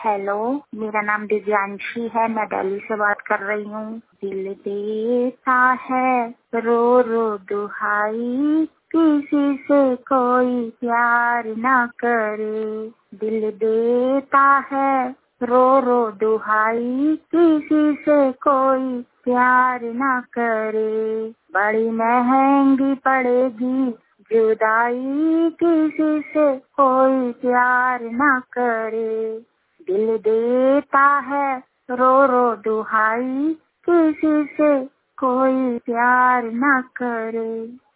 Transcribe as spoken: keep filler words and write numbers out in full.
Hello, मेरा नाम दिव्यांशी है। मैं दिल्ली से बात कर रही हूँ। दिल देता है रो रो दुहाई, किसी से कोई प्यार ना करे। दिल देता है रो रो दुहाई, किसी से कोई प्यार ना करे। बड़ी महंगी पड़ेगी जुदाई, किसी से कोई प्यार ना करे। दिल देता है रो रो दुहाई, किसी से कोई प्यार ना करे।